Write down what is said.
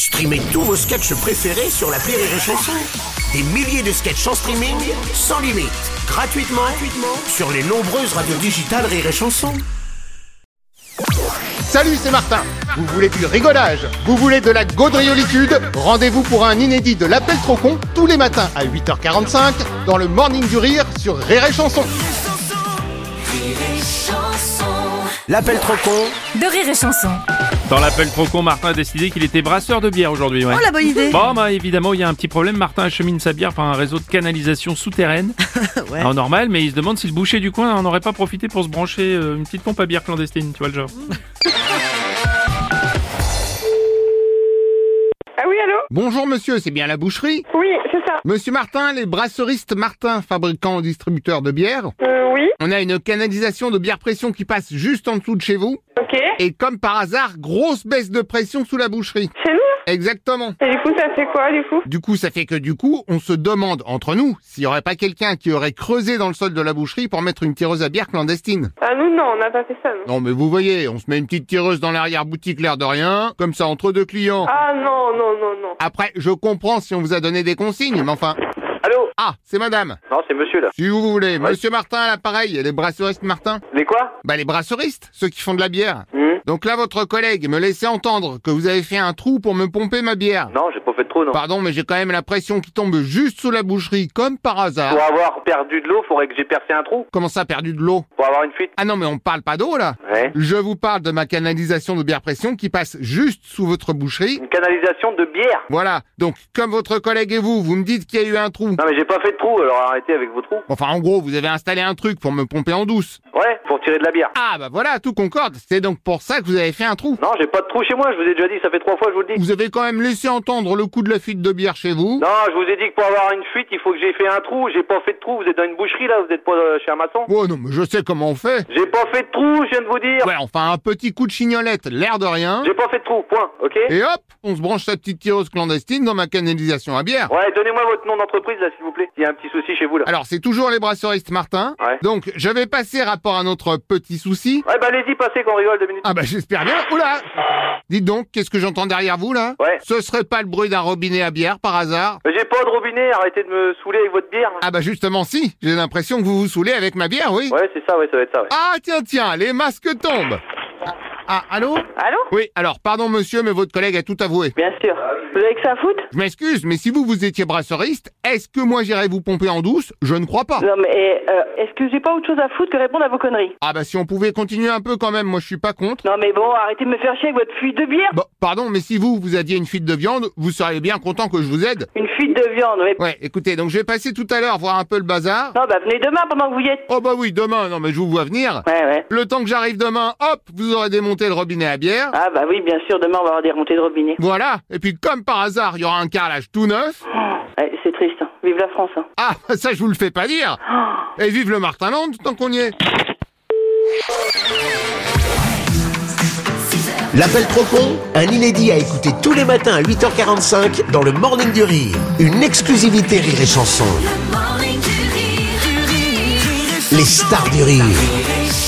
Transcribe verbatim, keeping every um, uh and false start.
Streamez tous vos sketchs préférés sur l'appli Rire et Chanson. Des milliers de sketchs en streaming, sans limite, gratuitement, gratuitement sur les nombreuses radios digitales Rire et Chanson. Salut, c'est Martin. Vous voulez du rigolage, vous voulez de la gaudriolitude? Rendez-vous pour un inédit de l'Appel trop con tous les matins à huit heures quarante-cinq dans le Morning du Rire sur Rire et Chanson. L'appel trop con de Rire et Chanson. Dans l'appel trop con, Martin a décidé qu'il était brasseur de bière aujourd'hui. Ouais. Oh la bonne idée. Bon, bah évidemment, il y a un petit problème. Martin achemine sa bière par un réseau de canalisation souterraine. Ouais. Alors normal, mais il se demande si le boucher du coin n'en aurait pas profité pour se brancher euh, une petite pompe à bière clandestine, tu vois le genre. Ah oui, allô? Bonjour monsieur, c'est bien la boucherie? Oui, c'est ça. Monsieur Martin, les brasseristes Martin, fabricants et distributeurs de bière. Euh, oui, On a une canalisation de bière pression qui passe juste en dessous de chez vous. ok. Et comme par hasard, grosse baisse de pression sous la boucherie. Chez nous? Exactement. Et du coup, ça fait quoi, du coup? Du coup, ça fait que du coup, on se demande entre nous s'il y aurait pas quelqu'un qui aurait creusé dans le sol de la boucherie pour mettre une tireuse à bière clandestine. Ah, nous, non, on n'a pas fait ça, non. Non mais vous voyez, on se met une petite tireuse dans l'arrière-boutique l'air de rien, comme ça entre deux clients. Ah, non, non, non, non. Après, je comprends si on vous a donné des consignes, mais enfin... Allô? Ah, c'est madame. Non, c'est monsieur là. Si vous voulez, monsieur Martin à l'appareil, et les brasseristes Martin. Les quoi? Bah les brasseristes, ceux qui font de la bière. Hum Donc là, votre collègue me laissait entendre que vous avez fait un trou pour me pomper ma bière. Non, j'ai pas fait de trop, non. Pardon, mais j'ai quand même la pression qui tombe juste sous la boucherie, comme par hasard. Pour avoir perdu de l'eau, faudrait que j'ai percé un trou. Comment ça, perdu de l'eau? Pour avoir une fuite. Ah non, mais on parle pas d'eau, là. Ouais. Je vous parle de ma canalisation de bière pression qui passe juste sous votre boucherie. Une canalisation de bière. Voilà. Donc, comme votre collègue et vous, vous me dites qu'il y a eu un trou. Non, mais j'ai pas fait de trou, alors arrêtez avec vos trous. Enfin, en gros, vous avez installé un truc pour me pomper en douce. Ouais, pour tirer de la bière. Ah, bah voilà, tout concorde. C'est donc pour ça que vous avez fait un trou. Non, j'ai pas de trou chez moi, je vous ai déjà dit, ça fait trois fois, je vous le dis. Vous avez quand même laissé entendre le coup de la fuite de bière chez vous. Non, je vous ai dit que pour avoir une fuite, il faut que j'ai fait un trou. J'ai pas fait de trou, vous êtes dans une boucherie là, vous êtes pas euh, chez un maçon. Oh non, mais je sais comment on fait. J'ai pas fait de trou, je viens de vous dire. Ouais, enfin, un petit coup de chignolette, l'air de rien. J'ai pas fait de trou, point, ok? Et hop, on se branche sa petite tireuse clandestine dans ma canalisation à bière. Ouais, donnez-moi votre nom d'entreprise là, s'il vous plaît. Il y a un petit souci chez vous là. Alors, c'est toujours les brasseristes Martin. Ouais. Donc, je vais passer rapport à notre petit souci. Ouais, bah allez-y, passez qu'on rigole deux minutes. Ah bah j'espère bien. Oula! Dites donc, qu'est-ce que j'entends derrière vous là? Ouais. Ce serait pas le bruit d'un robinet à bière par hasard? Mais j'ai pas de robinet, arrêtez de me saouler avec votre bière. Ah bah justement si, j'ai l'impression que vous vous saoulez avec ma bière, oui. Ouais, c'est ça, ouais, ça va être ça, ouais. Ah tiens tiens, les masques tombent. Ah, ah, allô? Allô? Oui, alors pardon monsieur, mais votre collègue a tout avoué. Bien sûr. Vous avez que ça à foutre? Je m'excuse, mais si vous vous étiez brasseriste, est-ce que moi j'irais vous pomper en douce? Je ne crois pas. Non, mais euh, est-ce que j'ai pas autre chose à foutre que répondre à vos conneries? Ah bah si on pouvait continuer un peu quand même, moi je suis pas contre. Non, mais bon, arrêtez de me faire chier avec votre fuite de bière. Bon, pardon, mais si vous, vous aviez une fuite de viande, vous seriez bien content que je vous aide. Une fuite de viande, ouais. Ouais, écoutez, donc je vais passer tout à l'heure voir un peu le bazar. Non, bah venez demain pendant que vous y êtes. Oh bah oui, demain, non mais je vous vois venir. Ouais, ouais. Le temps que j'arrive demain, hop, vous aurez démonté le robinet à bière. Ah bah oui, bien sûr, demain on va avoir des remontées de robinet. Voilà, et puis comme par hasard, il y aura un carrelage tout neuf. Ouais, c'est triste, hein. Vive la France, hein. Ah, ça je vous le fais pas dire. Et vive le Martinland tant qu'on y est. L'appel trop con, un inédit à écouter tous les matins à huit heures quarante-cinq dans le Morning du Rire. Une exclusivité Rire et Chanson. Les stars du rire.